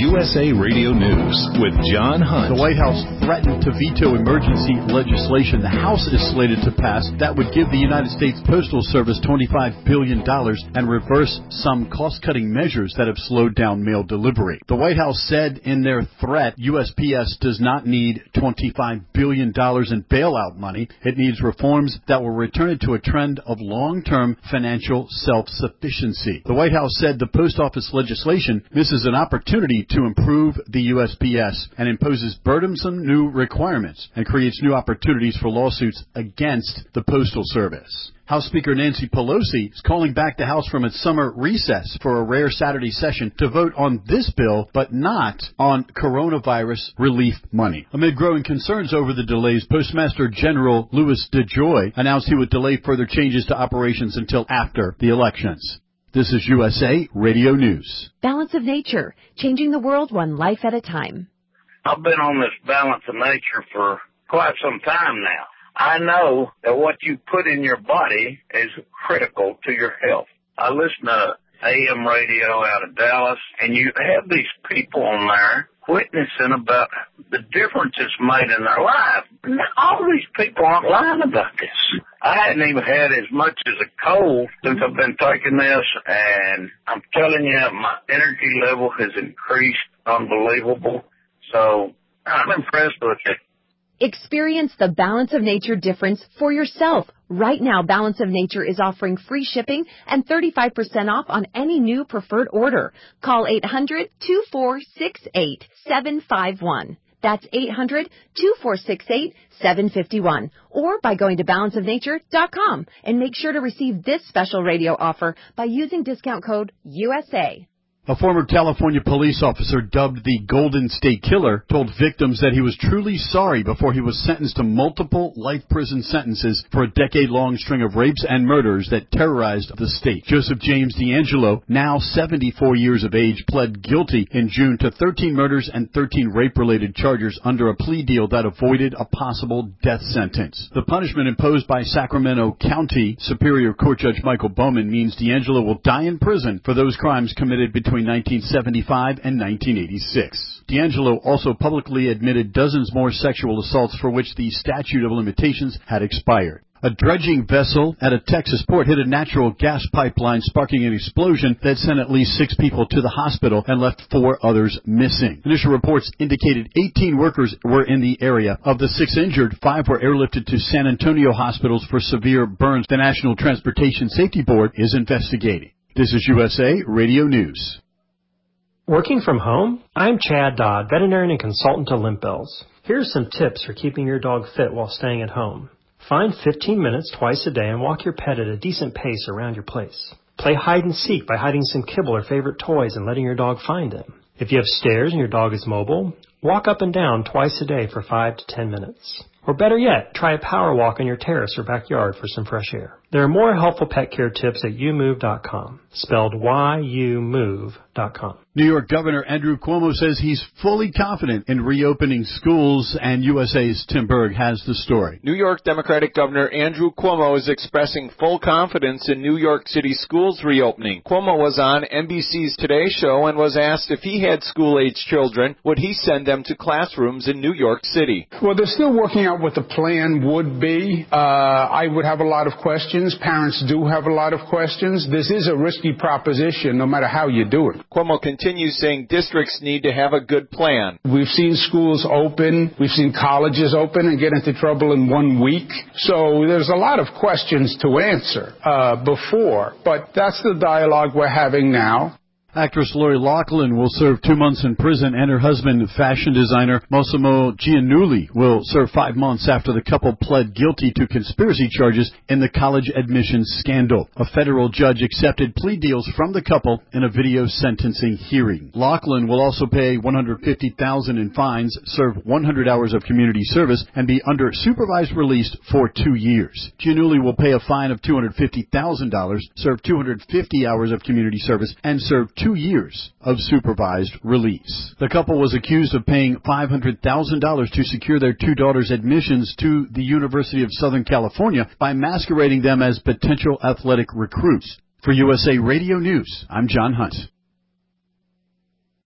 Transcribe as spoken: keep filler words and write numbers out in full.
U S A Radio News with John Hunt. The White House threatened to veto emergency legislation the House is slated to pass that would give the United States Postal Service twenty-five billion dollars and reverse some cost-cutting measures that have slowed down mail delivery. The White House said in their threat U S P S does not need twenty-five billion dollars in bailout money. It needs reforms that will return it to a trend of long-term financial self-sufficiency. The White House said the post office legislation misses an opportunity to improve the U S P S and imposes burdensome new requirements and creates new opportunities for lawsuits against the Postal Service. House Speaker Nancy Pelosi is calling back the House from its summer recess for a rare Saturday session to vote on this bill, but not on coronavirus relief money. Amid growing concerns over the delays, Postmaster General Louis DeJoy announced he would delay further changes to operations until after the elections. This is U S A Radio News. Balance of Nature, changing the world one life at a time. I've been on this balance of nature for quite some time now. I know that what you put in your body is critical to your health. I listen to A M radio out of Dallas, and you have these people on there witnessing about the difference it's made in their life. All these people aren't lying about this. I hadn't even had as much as a cold since I've been taking this, and I'm telling you, my energy level has increased unbelievable. So I'm impressed with it. Experience the Balance of Nature difference for yourself. Right now, Balance of Nature is offering free shipping and thirty-five percent off on any new preferred order. Call eight hundred, two four six eight, seven five one. That's eight hundred, two four six eight, seven five one. Or by going to balance of nature dot com and make sure to receive this special radio offer by using discount code U S A. A former California police officer dubbed the Golden State Killer told victims that he was truly sorry before he was sentenced to multiple life prison sentences for a decade-long string of rapes and murders that terrorized the state. Joseph James D'Angelo, now seventy-four years of age, pled guilty in June to thirteen murders and thirteen rape-related charges under a plea deal that avoided a possible death sentence. The punishment imposed by Sacramento County Superior Court Judge Michael Bowman means D'Angelo will die in prison for those crimes committed between between nineteen seventy-five and nineteen eighty-six. D'Angelo also publicly admitted dozens more sexual assaults for which the statute of limitations had expired. A dredging vessel at a Texas port hit a natural gas pipeline, sparking an explosion that sent at least six people to the hospital and left four others missing. Initial reports indicated eighteen workers were in the area. Of the six injured, five were airlifted to San Antonio hospitals for severe burns. The National Transportation Safety Board is investigating. This is U S A Radio News. Working from home? I'm Chad Dodd, veterinarian and consultant to Limp Bells. Here's some tips for keeping your dog fit while staying at home. Find fifteen minutes twice a day and walk your pet at a decent pace around your place. Play hide and seek by hiding some kibble or favorite toys and letting your dog find them. If you have stairs and your dog is mobile, walk up and down twice a day for five to ten minutes. Or better yet, try a power walk on your terrace or backyard for some fresh air. There are more helpful pet care tips at you move dot com, spelled Y U move dot com. New York Governor Andrew Cuomo says he's fully confident in reopening schools, and U S A's Tim Berg has the story. New York Democratic Governor Andrew Cuomo is expressing full confidence in New York City schools reopening. Cuomo was on N B C's Today Show and was asked if he had school-age children, would he send them to classrooms in New York City? Well, they're still working out what the plan would be. Uh, I would have a lot of questions. Parents do have a lot of questions. This is a risky proposition, no matter how you do it. Cuomo continues saying districts need to have a good plan. We've seen schools open. We've seen colleges open and get into trouble in one week. So there's a lot of questions to answer uh, before. But that's the dialogue we're having now. Actress Lori Loughlin will serve two months in prison, and her husband, fashion designer Massimo Giannulli, will serve five months after the couple pled guilty to conspiracy charges in the college admissions scandal. A federal judge accepted plea deals from the couple in a video sentencing hearing. Loughlin will also pay one hundred fifty thousand dollars in fines, serve one hundred hours of community service, and be under supervised release for two years. Giannulli will pay a fine of two hundred fifty thousand dollars, serve two hundred fifty hours of community service, and serve two years of supervised release. The couple was accused of paying five hundred thousand dollars to secure their two daughters' admissions to the University of Southern California by masquerading them as potential athletic recruits. For U S A Radio News, I'm John Hunt.